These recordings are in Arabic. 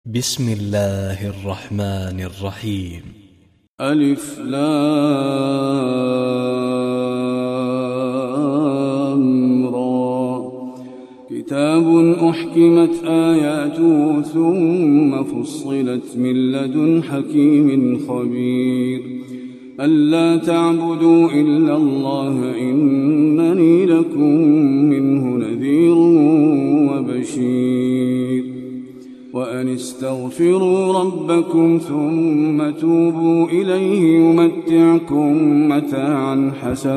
بسم الله الرحمن الرحيم. ألف لام را. كتاب أحكمت آياته ثم فصلت من لدن حكيم خبير. ألا تعبدوا إلا الله إنني لكم منه نذير وبشير. وأن استغفروا ربكم ثم توبوا إليه يمتعكم متاعا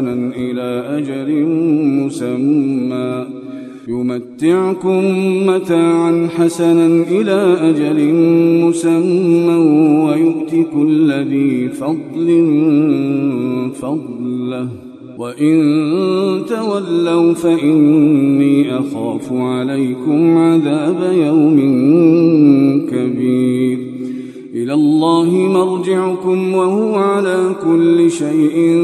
حسنا إلى أجل مسمى ويؤت كل ذي فضل فضله وإن تولوا فإني أخاف عليكم عذاب يوم كبير. إلى الله مرجعكم وهو على كل شيء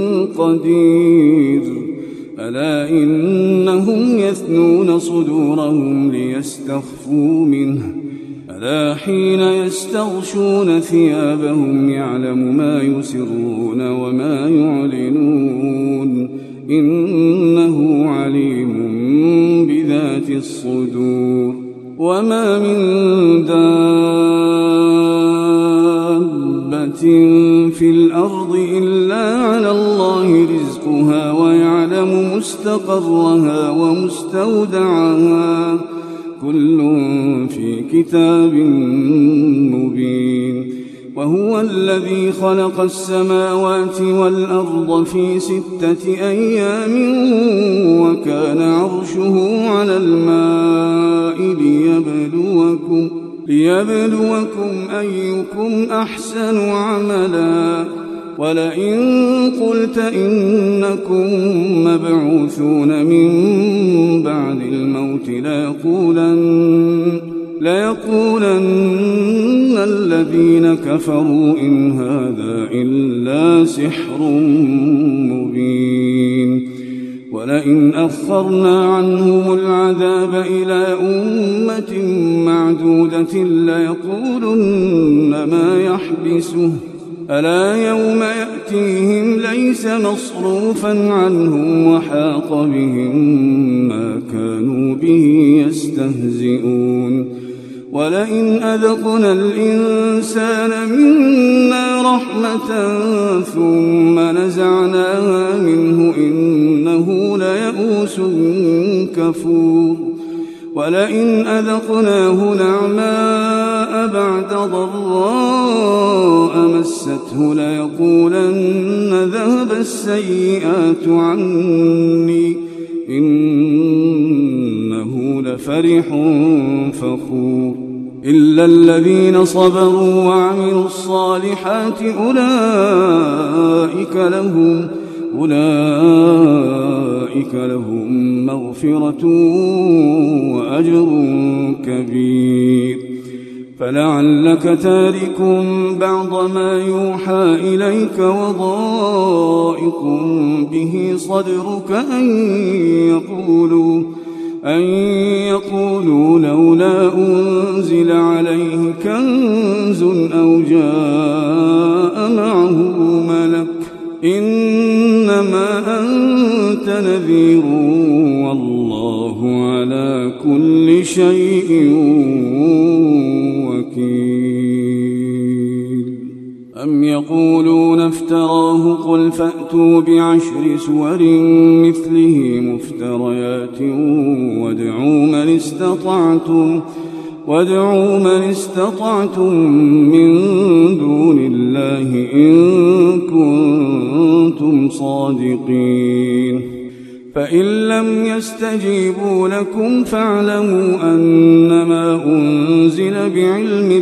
قدير. ألا إنهم يثنون صدورهم ليستخفوا منه ألا حين يستغشون ثيابهم يعلم ما يسرون وما يعلنون إنه عليم بذات الصدور. وما من دابة في الأرض إلا على الله رزقها ويعلم مستقرها ومستودعها كل في كتاب مبين. وهو الذي خلق السماوات والأرض في 6 أيام وكان عرشه على الماء ليبلوكم أيكم أحسن عملا. ولئن قلت إنكم مبعوثون من بعد الموت ليقولن الذين كفروا إن هذا إلا سحر مبين. ولئن أخرنا عنهم العذاب إلى أمة معدودة ليقولن ما يحبسه ألا يوم يأتيهم ليس مصروفا عنهم وحاق بهم ما كانوا به يستهزئون. ولئن أذقنا الإنسان منا رحمة ثم نزعناها منه إنه ليئوس كفور. ولئن أذقناه نعماء بعد ضراء مسته ليقولن ذهب السيئات عني إنه لفرح فخور. إلا الذين صبروا وعملوا الصالحات أولئك لهم مغفرة وأجر كبير. فلعلك تارك بعض ما يوحى إليك وضائق به صدرك أن يقولوا لولا أنزل عليه كنز أو جاء معه ملك إنما أنت نذير والله على كل شيء وكيل. أم يقولون افتراه قل فأتوا ب10 سور مثله مفتريات وادعوا من استطعتم من دون الله إن كنتم صادقين. فإن لم يستجيبوا لكم فاعلموا أنما أنزل بعلم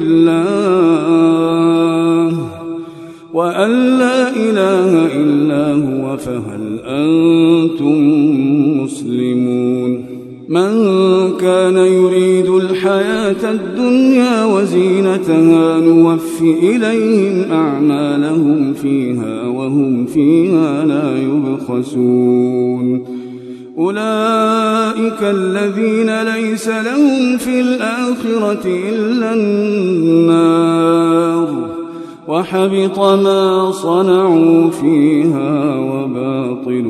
الله وأن لا إله إلا هو فهل أنتم مسلمون. من كان يريد الحياة الدنيا وزينتها نوف إليهم أعمالهم فيها وهم فيها لا يبخسون. أولئك الذين ليس لهم في الآخرة إلا النار وحبط ما صنعوا فيها وباطل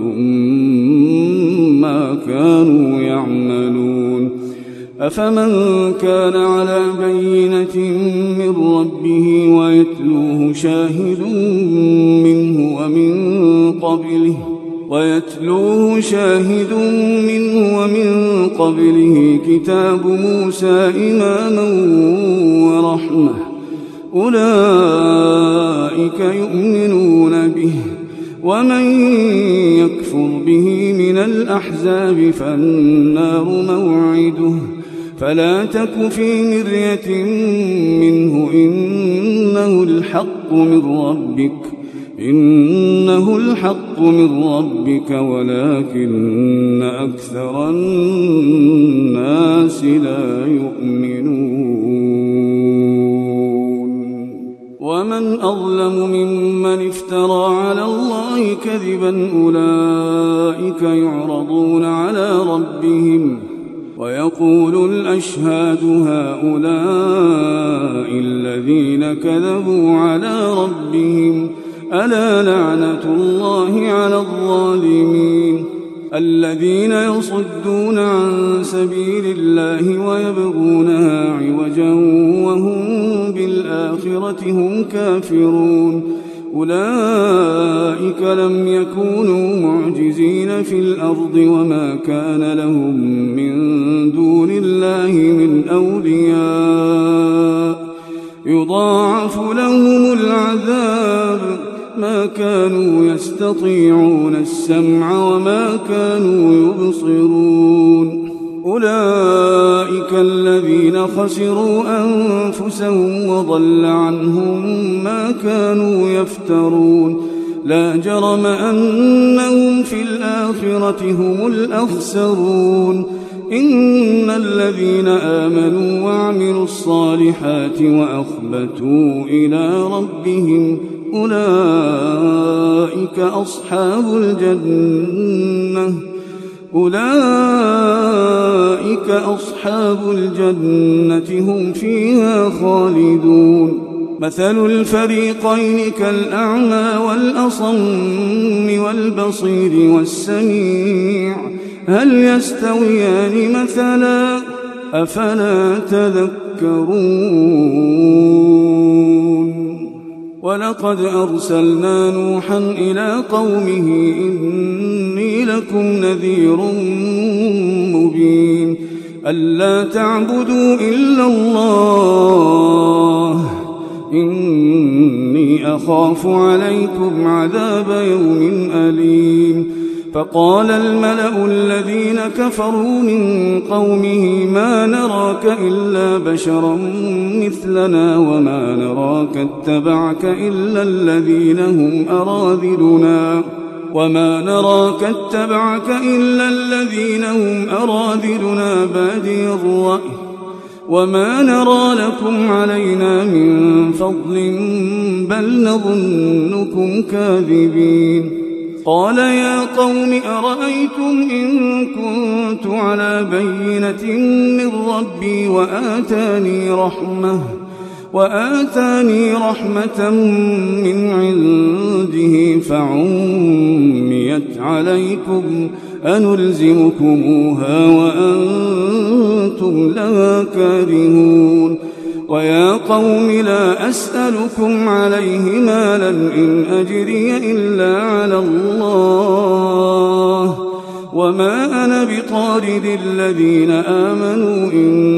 ما كانوا يعملون. أفمن كان على بينة من ربه ويتلوه شاهد منه ومن قبله كتاب موسى إماما ورحمة أولئك يؤمنون به ومن يكفر به من الأحزاب فالنار موعده فلا تك في مرية منه إنه الحق من ربك ولكن أكثر الناس لا يؤمنون. ومن أظلم ممن افترى على الله كذبا أولئك يعرضون على ربهم ويقول الأشهاد هؤلاء الذين كذبوا على ربهم ألا لعنة الله على الظالمين الذين يصدون عن سبيل الله ويبغونها عوجا وهم بالآخرة هم كافرون. أولئك لم يكونوا معجزين في الأرض وما كان لهم من دون الله من أولياء يضاعف لهم العذاب ما كانوا يستطيعون السمع وما كانوا يبصرون. أولئك الذين خسروا أنفسهم وضل عنهم ما كانوا يفترون. لا جرم أنهم في الآخرة هم الأخسرون. إن الذين آمنوا وعملوا الصالحات وأخبتوا إلى ربهم أولئك أصحاب الجنة هم فيها خالدون. مثل الفريقين كالأعمى والأصم والبصير والسميع هل يستويان مثلا أفلا تذكرون. ولقد أرسلنا نوحا إلى قومه إني لكم نذير مبين ألا تعبدوا إلا الله إني أخاف عليكم عذاب يوم أليم. فقال الملأ الذين كفروا من قومه ما نراك إلا بشرا مثلنا وما نراك اتبعك إلا الذين هم أراذلنا بادي الرأي وما نرى لكم علينا من فضل بل نظنكم كاذبين. قال يا قوم أرأيتم إن كنت على بينة من ربي وآتاني رحمة من عنده فعميت عليكم أنلزمكموها وأنتم لها كارهون. ويا قوم لا أسألكم عليه مالا إن أجري إلا على الله وما أنا بطارد الذين آمنوا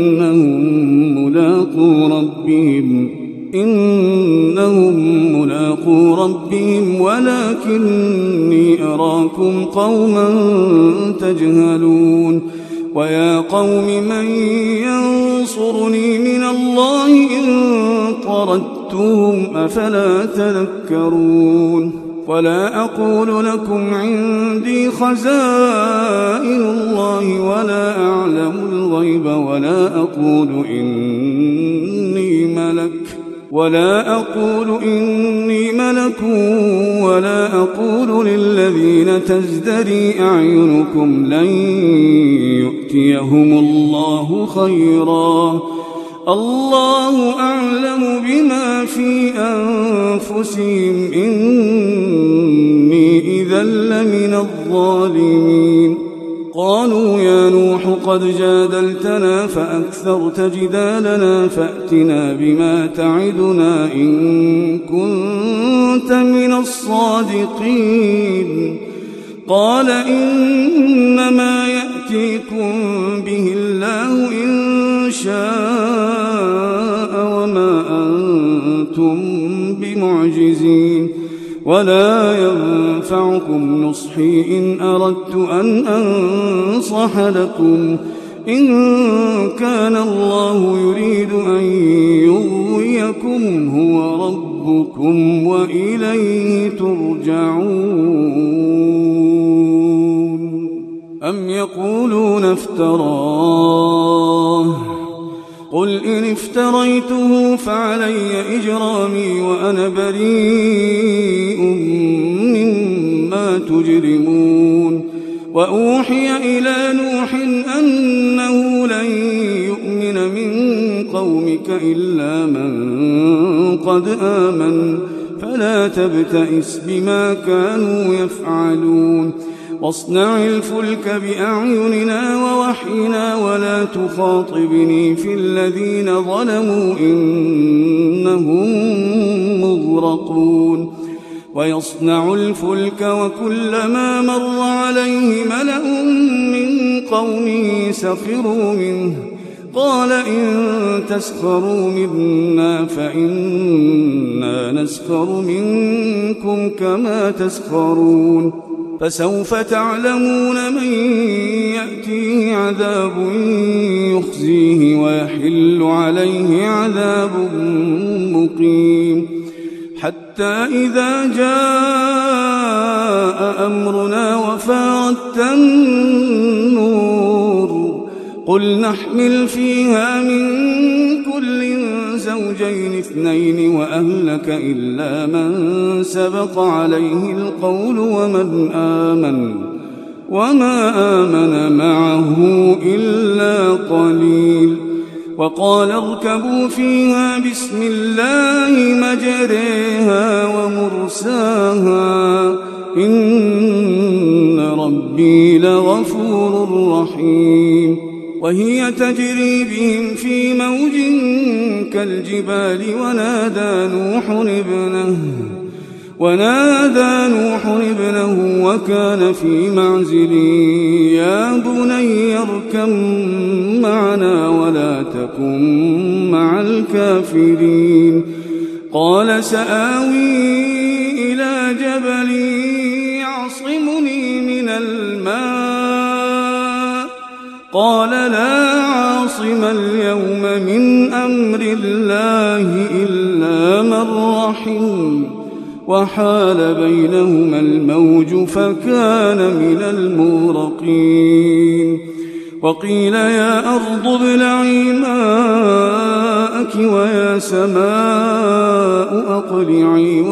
إنهم ملاقو ربهم ولكني أراكم قوما تجهلون. ويا قوم من ينصرني من الله إن طردتهم أفلا تذكرون. ولا أقول لكم عندي خزائن الله ولا أعلم الغيب ولا أقول إني ملك ولا أقول إني ملك ولا أقول للذين تزدري أعينكم لن يؤتيهم الله خيرا الله أعلم بما في أنفسهم إني إذا لمن الظالمين قالوا يا نوح قد جادلتنا فأكثرت جدالنا فأتنا بما تعدنا إن كنت من الصادقين قال إنما يأتيكم به الله إن شاء وما أنتم بمعجزين ولا ينفعكم نصحي إن أردت أن أنصح لكم إن كان الله يريد أن يغويكم هو ربكم وإليه ترجعون أم يقولون افتراه قل إن افتريته فعلي إجرامي وأنا بريء مما تجرمون وأوحي إلى نوح أنه لن يؤمن من قومك إلا من قد آمن فلا تبتئس بما كانوا يفعلون واصنع الفلك بأعيننا ووحينا ولا تخاطبني في الذين ظلموا إنهم مغرقون ويصنع الفلك وكلما مر عليه ملأ من قومه سخروا منه قال إن تسخروا منا فإنا نسخر منكم كما تسخرون فسوف تعلمون من يأتيه عذاب يخزيه ويحل عليه عذاب مقيم حتى إذا جاء أمرنا وفارت النور قل نحمل فيها من كل زوجين اثنين وأهلك إلا من سبق عليه القول وما آمن معه إلا قليل وقال اركبوا فيها بسم الله مجريها ومرساها إن ربي لغفور رحيم وهي تجري بهم في موج كالجبال ونادى نوح ابنه وكان في معزل يا بني اركب معنا ولا تكن مع الكافرين قال سآوي إلى جبل يعصمني من الماء قال لا عاصم اليوم من أمر الله إلا من رحم وحال بينهما الموج فكان من المغرقين وقيل يا أرض ابلعي ماءك ويا سماء أقلعي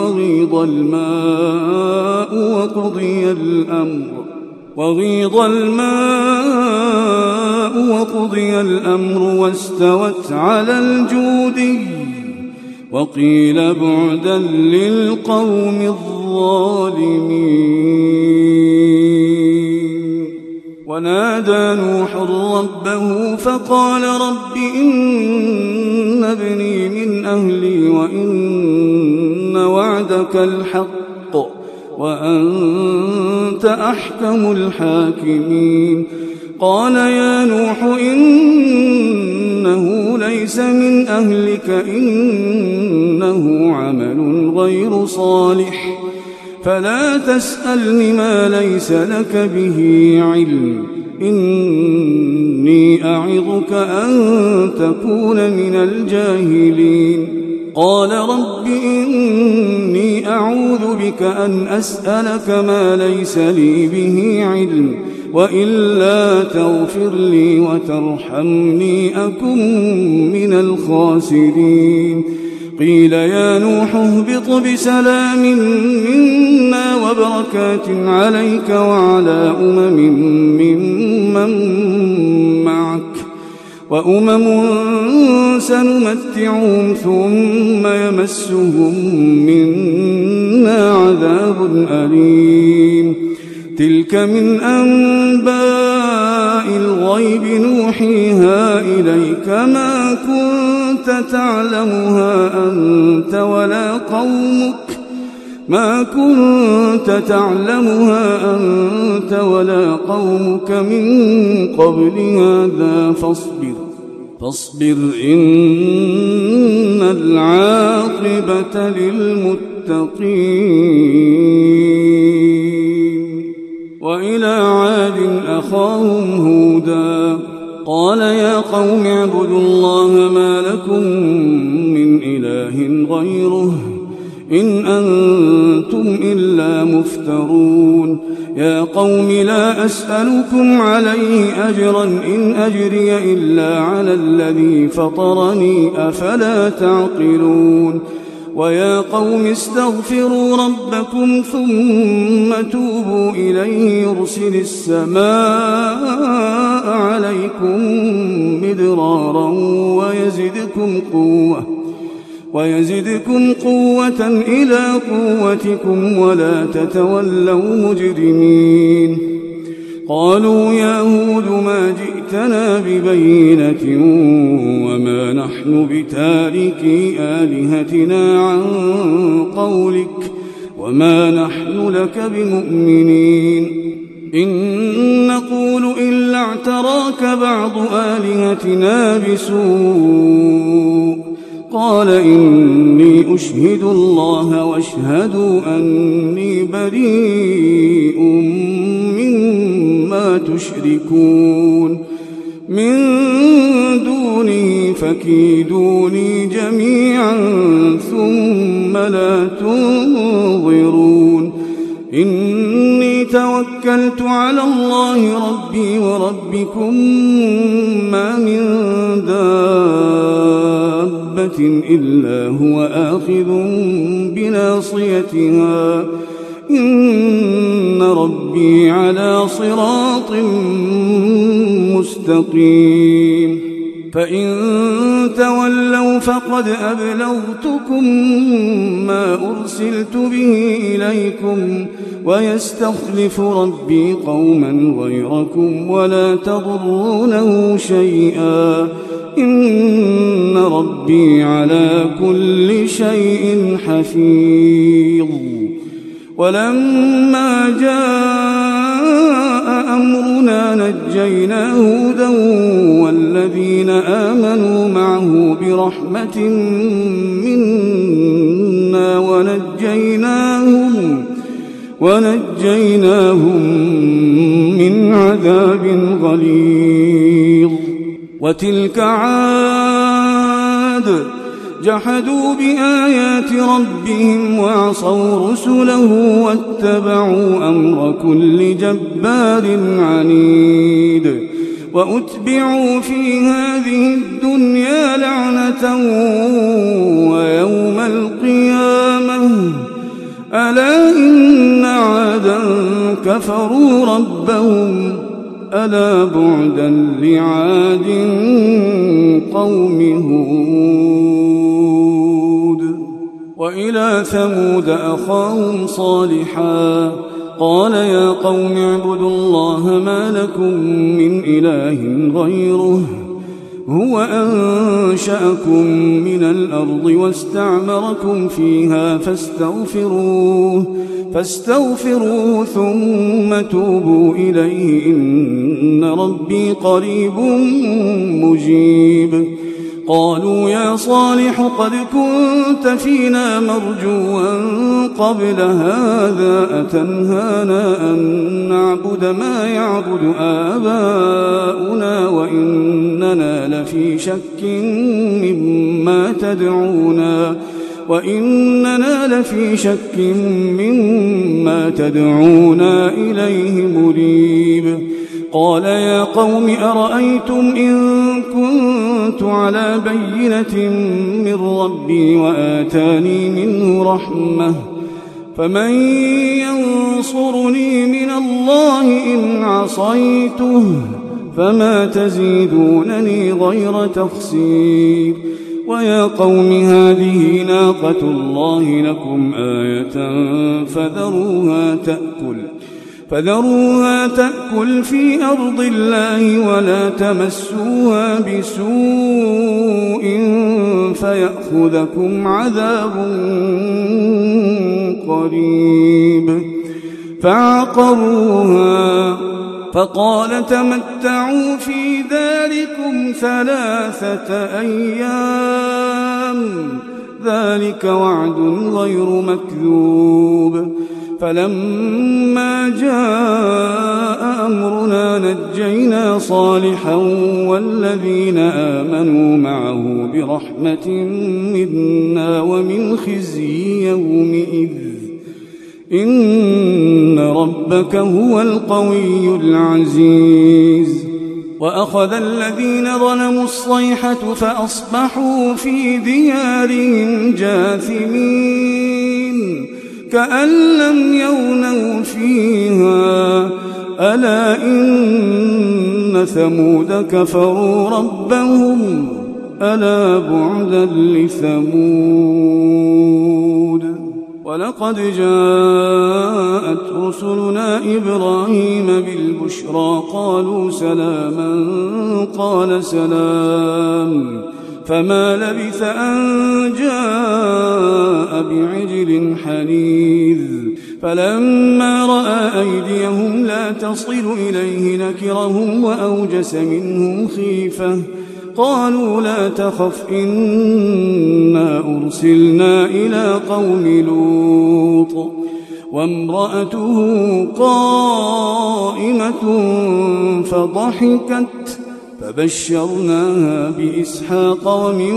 وغيض الماء وقضي الأمر واستوت على الجودي وقيل بعدا للقوم الظالمين ونادى نوح ربه فقال رب إن ابني من أهلي وإن وعدك الحق وأنت أحكم الحاكمين قال يا نوح إنه ليس من أهلك إنه عمل غير صالح فلا تسألني ما ليس لك به علم إني أعظك أن تكون من الجاهلين قال رب إني أعوذ بك أن أسألك ما ليس لي به علم وإلا تغفر لي وترحمني أكن من الخاسرين قيل يا نوح اهبط بسلام منا وبركات عليك وعلى ممن معك وأمم سنمتعهم ثم يمسهم منا عذاب أليم تلك من أنباء الغيب نوحيها إليك ما كنت تعلمها أنت ولا قومك من قبل هذا فاصبر إن العاقبة للمتقين وإلى عاد أخاهم هودا قال يا قوم اعبدوا الله ما لكم من إله غيره إن أنتم إلا مفترون يا قوم لا أسألكم عليه أجرا إن أجري إلا على الذي فطرني أفلا تعقلون ويا قوم استغفروا ربكم ثم توبوا إليه يرسل السماء عليكم مدرارا ويزدكم قوة إلى قوتكم ولا تتولوا مجرمين قالوا يا هود ما جئتنا ببينة وما نحن بتاركي آلهتنا عن قولك وما نحن لك بمؤمنين إن نقول إلا اعتراك بعض آلهتنا بسوء قال إني أشهد الله واشهدوا أني بريء مما تشركون من دونه فكيدوني جميعا ثم لا تنظرون إني توكلت على الله ربي وربكم ما من دابة إلا هو آخذ بناصيتها إن ربي على صراط مستقيم فإن تولوا فقد أبلغتكم ما أرسلت به إليكم ويستخلف ربي قوما غيركم ولا تضرونه شيئا إن ربي على كل شيء حفيظ ولما جاء أمرنا نجينا هودا والذين آمنوا معه برحمة منا ونجيناهم من عذاب غليظ وتلك عاد جحدوا بآيات ربهم وعصوا رسله واتبعوا أمر كل جبار عنيد وأتبعوا في هذه الدنيا لعنة ويوم القيامة ألا إن عادا كفروا ربهم ألا بعدا لعاد قوم هود وإلى ثمود أخاهم صالحا قال يا قوم اعبدوا الله ما لكم من إله غيره هو أنشأكم من الأرض واستعمركم فيها فاستغفروه ثم توبوا إليه إن ربي قريب مجيب قالوا يا صالح قد كنت فينا مرجوا قبل هذا أتنهانا أن نعبد ما يعبد آباؤنا وإننا لفي شك مما تدعونا إليه مريب قال يا قوم أرأيتم إن كنت على بينة من ربي وآتاني منه رحمة فمن ينصرني من الله إن عصيته فما تزيدونني غير تخسير ويا قوم هذه ناقة الله لكم آية فذروها تأكل في أرض الله ولا تمسوها بسوء فيأخذكم عذاب قريب فعقروها فقال تمتعوا في داركم 3 أيام ذلك وعد غير مكذوب فلما جاء أمرنا نجينا صالحا والذين آمنوا معه برحمة منا ومن خزي يومئذ إن ربك هو القوي العزيز وأخذ الذين ظلموا الصيحة فأصبحوا في ديارهم جاثمين كأن لم يغنوا فيها ألا إن ثمود كفروا ربهم ألا بعدا لثمود ولقد جاءت رسلنا إبراهيم بالبشرى قالوا سلاما قال سلام فما لبث أن جاء بعجل حنيذ فلما رأى أيديهم لا تصل إليه نكرهم وأوجس منهم خيفة قالوا لا تخف إنا أرسلنا إلى قوم لوط وامرأته قائمة فضحكت فبشرناها بإسحاق ومن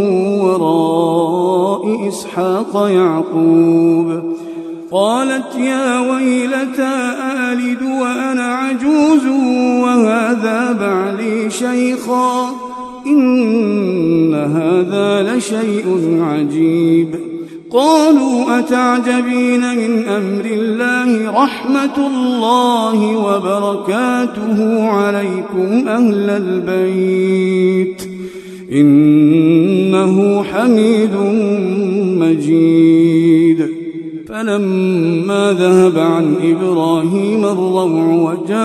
وراء إسحاق يعقوب قالت يا ويلتى ألد وأنا عجوز وهذا بعلي شيخا إن هذا لشيء عجيب قالوا أتعجبين من أمر الله رحمة الله وبركاته عليكم أهل البيت إنه حميد مجيد فلما ذهب عن إبراهيم الروع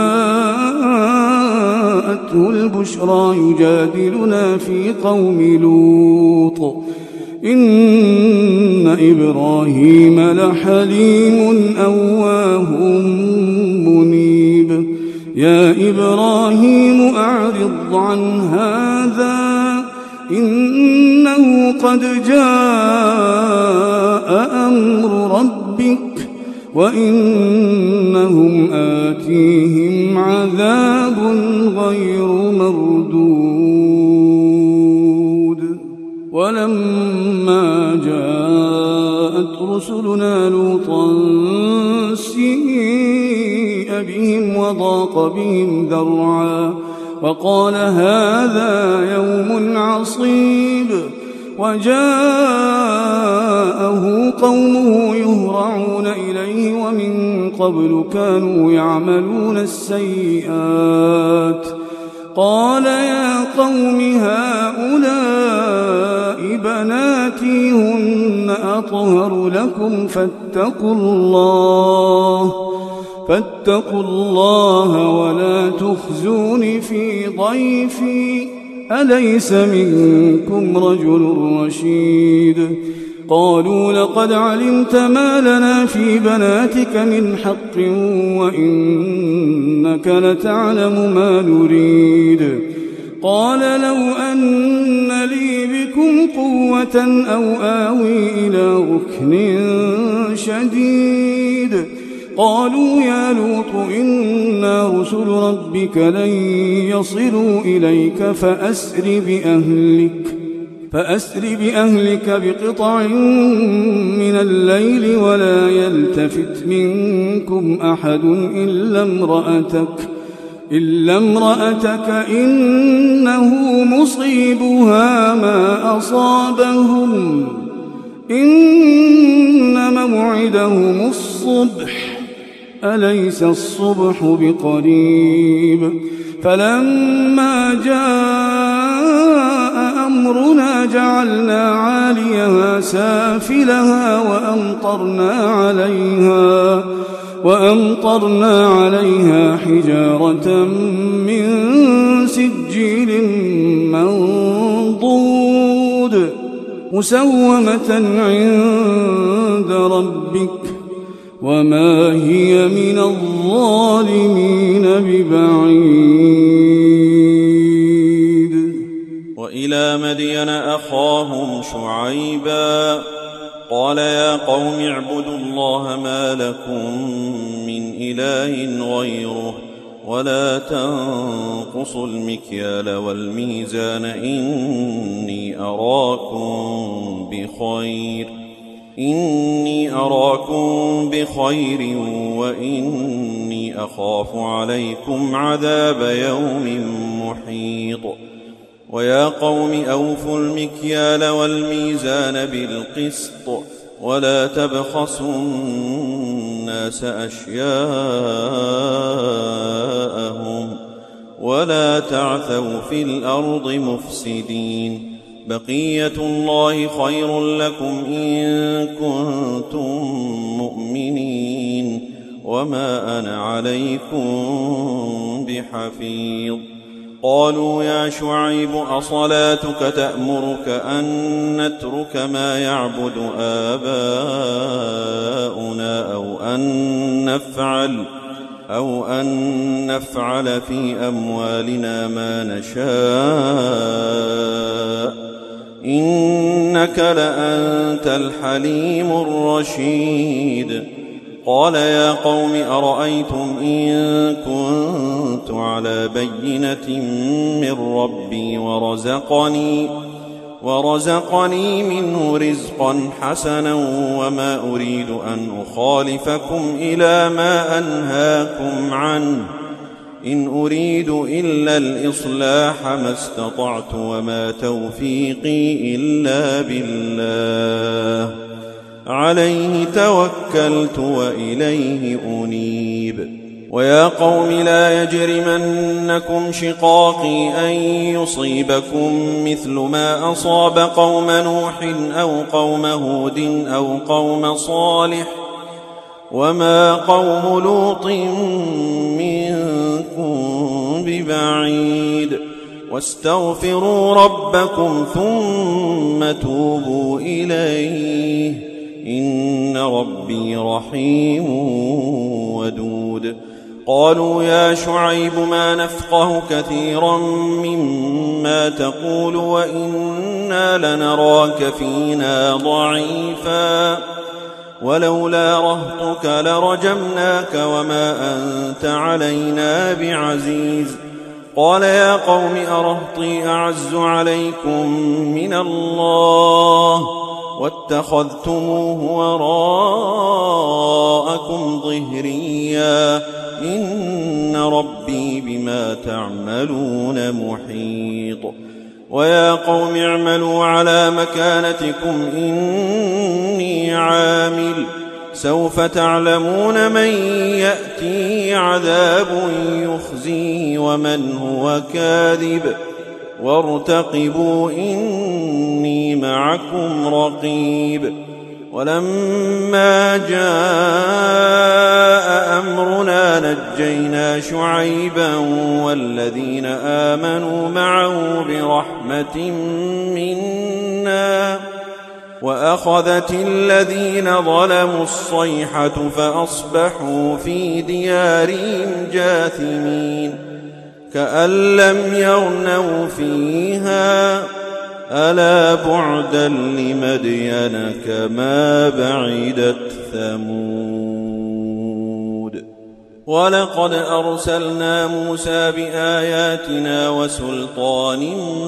وجاءته البشرى يجادلنا في قوم لوط إن إبراهيم لحليم أواه منيب يا إبراهيم أعرض عن هذا إنه قد جاء أمر ربك وإنهم آتيهم عذاب غير مردود ولما جاءت رسلنا لوطا سيء بهم وضاق بهم ذرعا وقال هذا يوم عصيب وجاءه قومه يهرعون إليه ومن قبل كانوا يعملون السيئات قال يا قوم هؤلاء بناتي هن أطهر لكم فاتقوا الله ولا تخزوني في ضيفي أليس منكم رجل رشيد قالوا لقد علمت ما لنا في بناتك من حق وإنك لتعلم ما نريد قال لو أن لي بكم قوة أو آوي إلى ركن شديد قالوا يا لوط إنا رسل ربك لن يصلوا إليك فأسر بأهلك بقطع من الليل ولا يلتفت منكم أحد إلا امرأتك إلا امرأتك إنه مصيبها ما أصابهم إن موعدهم الصبح أليس الصبح بقريب فلما جاء أمرنا جعلنا عاليها سافلها وأمطرنا عليها حجارة من سجيل منضود مسومة عند ربك وما هي من الظالمين ببعيد. وإلى مدين أخاهم شعيبا قال يا قوم اعبدوا الله ما لكم من إله غيره ولا تنقصوا المكيال والميزان إني أراكم بخير وإني أخاف عليكم عذاب يوم محيط. ويا قوم أوفوا المكيال والميزان بالقسط ولا تبخسوا الناس أشياءهم ولا تعثوا في الأرض مفسدين. بقية الله خير لكم إن كنتم مؤمنين وما أنا عليكم بحفيظ. قالوا يا شعيب أصلاتك تأمرك أن نترك ما يعبد آباؤنا أو أن نفعل في أموالنا ما نشاء إنك لأنت الحليم الرشيد. قال يا قوم أرأيتم إن كنت على بينة من ربي ورزقني منه رزقا حسنا وما أريد أن أخالفكم إلى ما أنهاكم عنه إن أريد إلا الإصلاح ما استطعت وما توفيقي إلا بالله عليه توكلت وإليه أنيب. ويا قوم لا يجرمنكم شقاقي أن يصيبكم مثل ما أصاب قوم نوح أو قوم هود أو قوم صالح وما قوم لوط منكم ببعيد. واستغفروا ربكم ثم توبوا إليه إن ربي رحيم ودود. قالوا يا شعيب ما نفقه كثيرا مما تقول وإنا لنراك فينا ضعيفا ولولا رهطك لرجمناك وما أنت علينا بعزيز. قال يا قوم أرهطي أعز عليكم من الله واتخذتموه وراءكم ظهريا إن ربي بما تعملون محيط. ويا قوم اعملوا على مكانتكم إني عامل سوف تعلمون من يأتي عذاب يخزيه ومن هو كاذب وارتقبوا إني معكم رقيب. ولما جاء أمرنا نجينا شعيبا والذين آمنوا معه برحمة منا وأخذت الذين ظلموا الصيحة فأصبحوا في ديارهم جاثمين كأن لم يغنوا فيها ألا بعدا لمدين كما بعدت ثمود. ولقد أرسلنا موسى بآياتنا وسلطان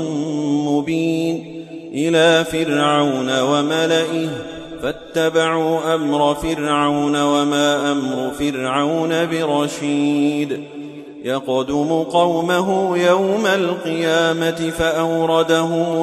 مبين إلى فرعون وملئه فاتبعوا أمر فرعون وما أمر فرعون برشيد. يقدم قومه يوم القيامة فأوردهم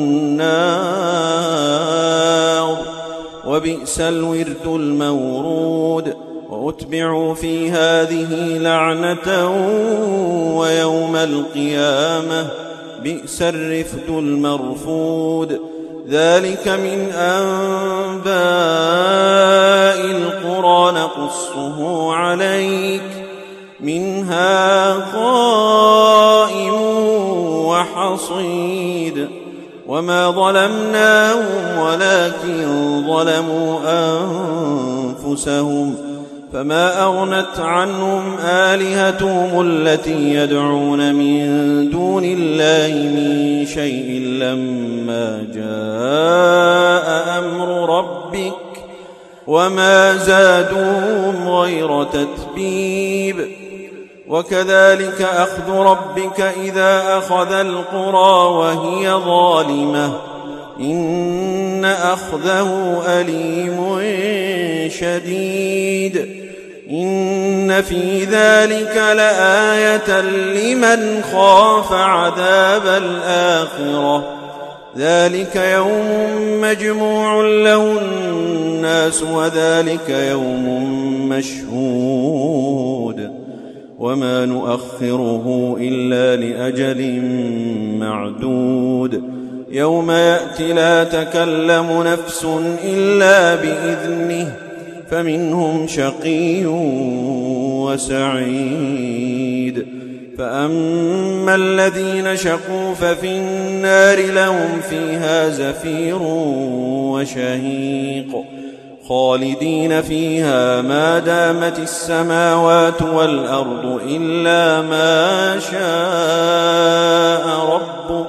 النار وبئس الورد المورود وأتبعوا في هذه لعنة ويوم القيامة بئس الرفد المرفود ذلك من أنباء القرى نقصه عليك منها قائم وحصيد وما ظلمناهم ولكن ظلموا أنفسهم فما أغنت عنهم آلهتهم التي يدعون من دون الله من شيء لما جاء أمر ربك وما زادوهم غير تتبيب وكذلك أخذ ربك إذا أخذ القرى وهي ظالمة إن أخذه أليم شديد إن في ذلك لآية لمن خاف عذاب الآخرة ذلك يوم مجموع له الناس وذلك يوم مشهود وما نؤخره إلا لأجل معدود يوم يأتي لا تكلم نفس إلا بإذنه فمنهم شقي وسعيد فأما الذين شقوا ففي النار لهم فيها زفير وشهيق خالدين فيها ما دامت السماوات والأرض إلا ما شاء ربك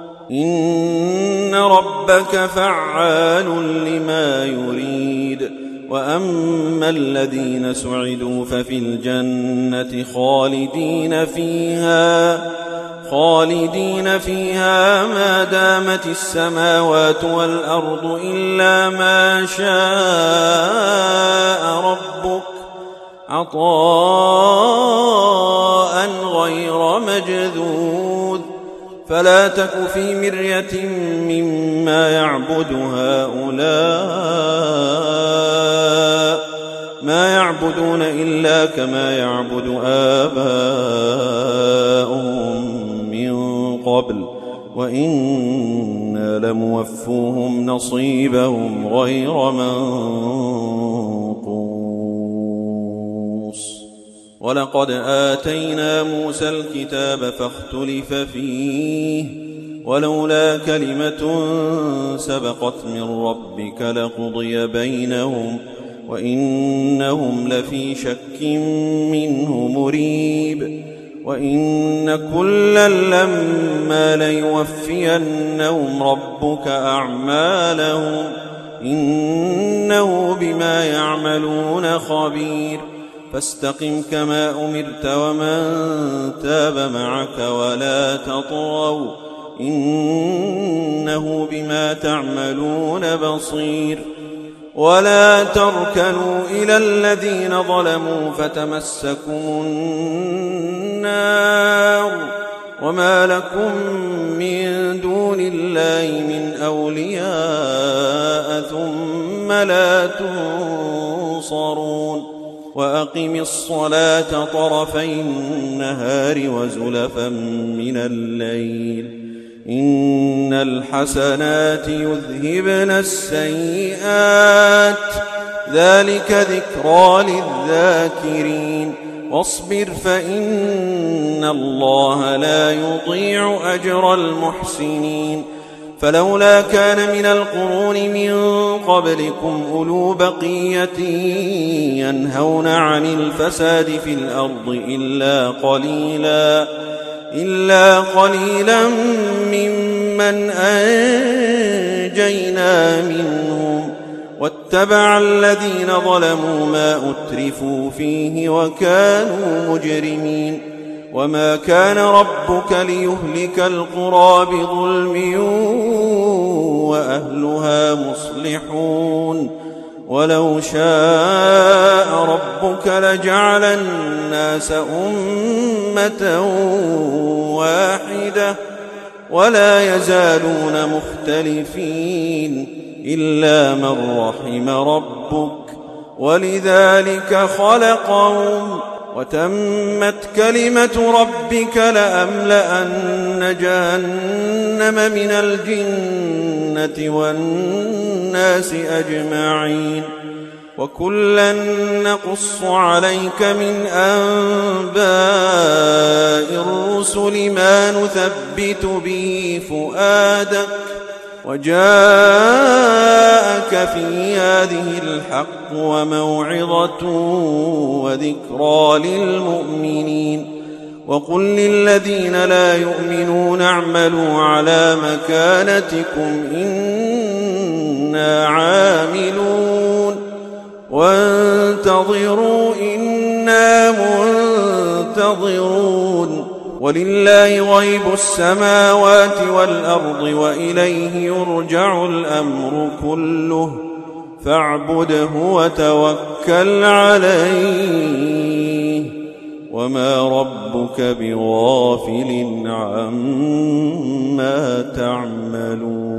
إن ربك فعال لما يريد وأما الذين سعدوا ففي الجنة خالدين فيها ما دامت السماوات والأرض إلا ما شاء ربك عطاء غير مجذوذ فلا تك في مرية مما يعبد هؤلاء ما يعبدون إلا كما يعبد آباؤهم من قبل وإنا لموفوهم نصيبهم غير منقوص ولقد آتينا موسى الكتاب فاختلف فيه ولولا كلمة سبقت من ربك لقضي بينهم وإنهم لفي شك منه مريب وإن كلا لما ليوفينهم ربك أعمالهم إنه بما يعملون خبير فاستقم كما أمرت ومن تاب معك ولا تطغوا إنه بما تعملون بصير ولا تركنوا إلى الذين ظلموا فتمسكم النار وما لكم من دون الله من أولياء ثم لا تنصرون وأقم الصلاة طرفي النهار وزلفا من الليل إن الحسنات يذهبن السيئات ذلك ذكرى للذاكرين واصبر فإن الله لا يضيع أجر المحسنين فلولا كان من القرون من قبلكم أولو بقية ينهون عن الفساد في الأرض إلا قليلا ممن أنجينا منهم واتبع الذين ظلموا ما أترفوا فيه وكانوا مجرمين وما كان ربك ليهلك القرى بظلم وأهلها مصلحون ولو شاء ربك لجعل الناس أمة واحدة ولا يزالون مختلفين إلا من رحم ربك ولذلك خلقهم وتمت كلمة ربك لأملأن جهنم من الجنة والناس أجمعين وكلا نقص عليك من أنباء الرسل ما نثبت به فؤادك وجاءك في هذه الحق وموعظة وذكرى للمؤمنين وقل للذين لا يؤمنون اعملوا على مكانتكم إنا عاملون وانتظروا إنا منتظرون ولله غيب السماوات والأرض وإليه يرجع الأمر كله فاعبده وتوكل عليه وما ربك بغافل عما تعملون